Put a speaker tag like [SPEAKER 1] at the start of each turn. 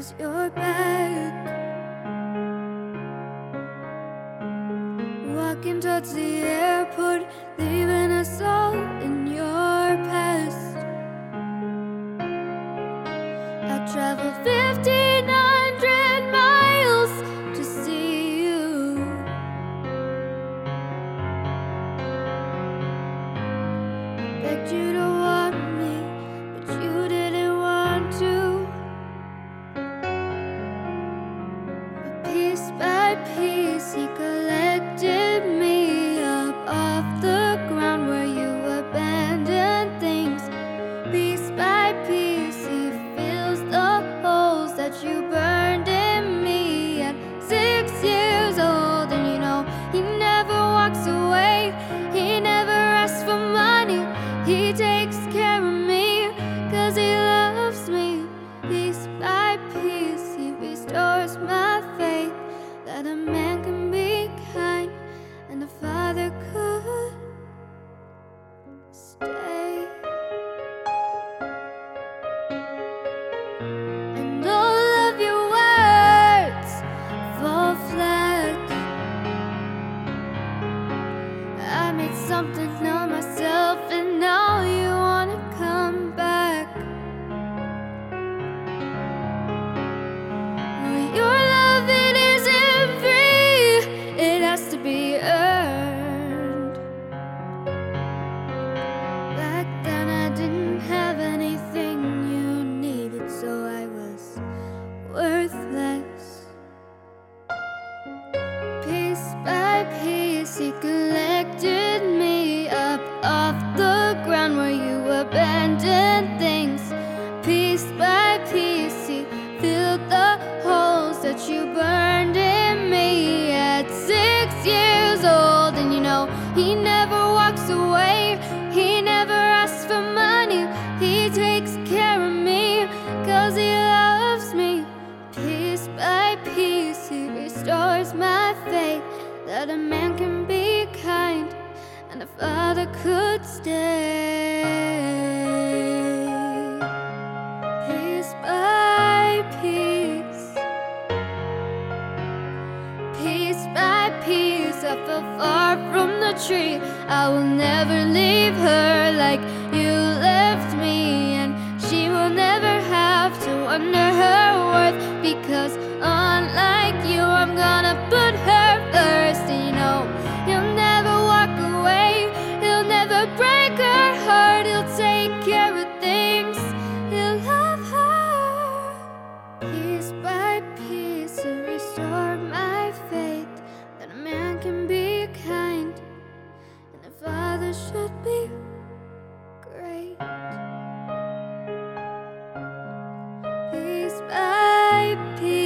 [SPEAKER 1] is your back. Walking towards the airport, leaving us all in your past. I traveled 1,500 miles to see you. Begged you to want me, but you didn't want to. But piece by piece, he collected me up off the ground where you abandoned things. Piece by piece, he fills the holes that you burned in me at 6 years old. And you know, he never walks away, he never asks for money. He takes care of me, 'cause he loves me. Piece by piece, he restores my faith that a man can be kind and a father could stay. And all of your words fall flat. I made something of myself, and now you wanna come back. Well, your love, it isn't free, it has to be earned. Back then I didn't have anything you needed, so I was worthless. Piece by piece, he collected me up off the ground where you abandoned things. Piece by piece, he filled the holes that you burned in me at 6 years old. And you know, he never walks away, he never asks for money. He takes care of me, 'cause he loves me. Piece by piece, he restores my faith that a man can be kind and a father could stay. Piece by piece, piece by piece, I fell far from the tree. I will never leave her like you left me, and she will never have to wonder her worth, because unlike you, I'm gonna put her first. And you know, he'll never walk away, he'll never break her heart. He'll take care of things, he'll love her. Piece by piece, he'll restore my faith that a man can be kind and a father should be great. Piece by piece,